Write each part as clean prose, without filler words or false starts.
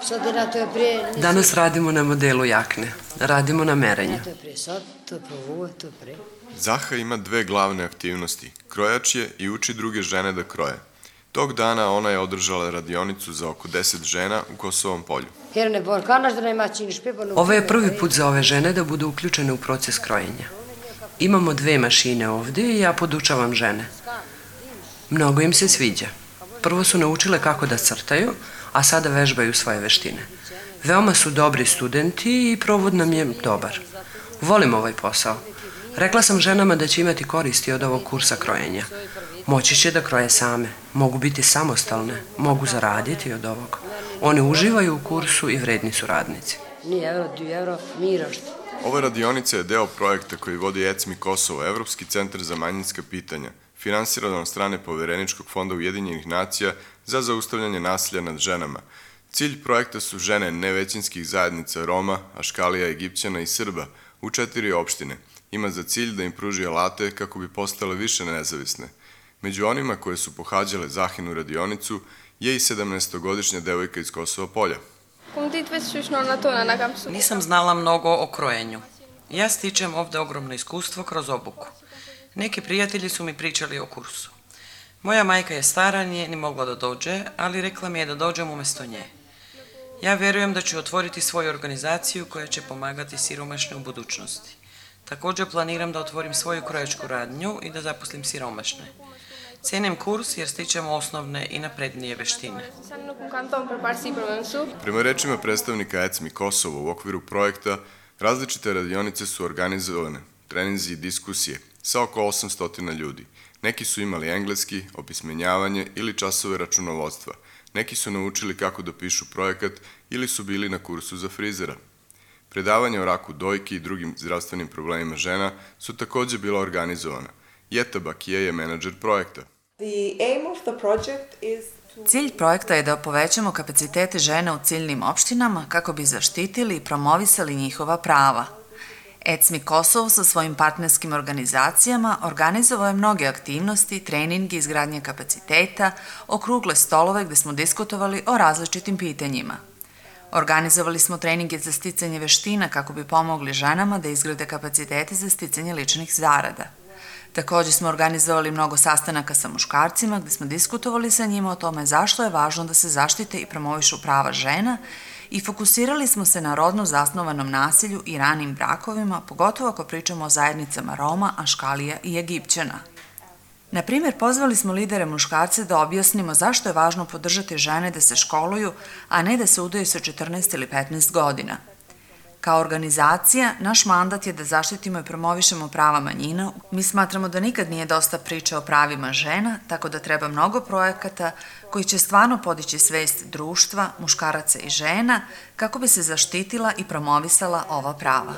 Danas radimo na modelu jakne. Radimo na merenju. Zaha ima dve glavne aktivnosti. Krojač je i uči druge žene da kroje. Tog dana ona je održala radionicu za oko 10 žena u Kosovom polju. Ovo je prvi put za ove žene da budu uključene u proces krojenja. Imamo 2 mašine ovdje i ja podučavam žene. Mnogo im se sviđa. Prvo su naučile kako da crtaju, a sada vežbaju svoje veštine. Veoma su dobri studenti i provod nam je dobar. Volim ovaj posao. Rekla sam ženama da će imati koristi od ovog kursa krojenja. Moći će da kroje same, mogu biti samostalne, mogu zaraditi od ovog. One uživaju u kursu i vredni su radnici. Ova radionica je deo projekta koji vodi ECMI Kosovo, Evropski centar za manjinska pitanja, finansirano od strane Povereničkog fonda Ujedinjenih nacija za zaustavljanje nasilja nad ženama. Cilj projekta su žene nevećinskih zajednica Roma, Aškalija, Egipćana i Srba u 4 opštine. Ima za cilj da im pruži alate kako bi postale više nezavisne. Među onima koje su pohađale Zahinu radionicu je i 17-godišnja devojka iz Kosova polja. Nisam znala mnogo o krojenju. Ja stičem ovde ogromno iskustvo kroz obuku. Neki prijatelji su mi pričali o kursu. Moja majka je stara, nije ni mogla da dođe, ali rekla mi je da dođem umesto nje. Ja verujem da ću otvoriti svoju organizaciju koja će pomagati siromašne u budućnosti. Također planiram da otvorim svoju krojačku radnju i da zaposlim siromašne. Cenim kurs jer stičemo osnovne i naprednije veštine. Prema rečima predstavnika ECMI Kosovo u okviru projekta, različite radionice su organizovane, treninzi i diskusije, sa oko 800 ljudi. Neki su imali engleski, opismenjavanje ili časove računovodstva. Neki su naučili kako da pišu projekat ili su bili na kursu za frizera. Predavanja o raku dojki i drugim zdravstvenim problemima žena su također bila organizovana. Jeta Bakije je menadžer projekta. Cilj projekta je da povećamo kapacitete žena u ciljnim opštinama kako bi zaštitili i promovisali njihova prava. ECMI Kosovo sa svojim partnerskim organizacijama organizovao je mnoge aktivnosti, treningi, izgradnje kapaciteta, okrugle stolove gde smo diskutovali o različitim pitanjima. Organizovali smo treninge za sticanje veština kako bi pomogli ženama da izgrade kapacitete za sticanje ličnih zarada. Također smo organizovali mnogo sastanaka sa muškarcima gde smo diskutovali sa njima o tome zašto je važno da se zaštite i promovišu prava žena i fokusirali smo se na rodno zasnovanom nasilju i ranim brakovima, pogotovo ako pričamo o zajednicama Roma, Aškalija i Egipćana. Na primjer, pozvali smo lidere muškarce da objasnimo zašto je važno podržati žene da se školuju, a ne da se udaju sa 14 ili 15 godina. Kao organizacija, naš mandat je da zaštitimo i promovišemo prava manjina. Mi smatramo da nikad nije dosta priče o pravima žena, tako da treba mnogo projekata koji će stvarno podići svest društva, muškaraca i žena, kako bi se zaštitila i promovisala ova prava.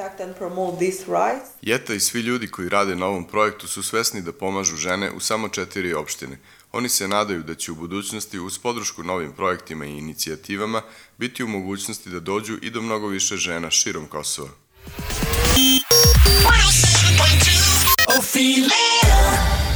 Jeta i svi ljudi koji rade na ovom projektu su svesni da pomažu žene u samo 4 opštine. Oni se nadaju da će u budućnosti uz podršku novim projektima i inicijativama biti u mogućnosti da dođu i do mnogo više žena širom Kosova. Oh,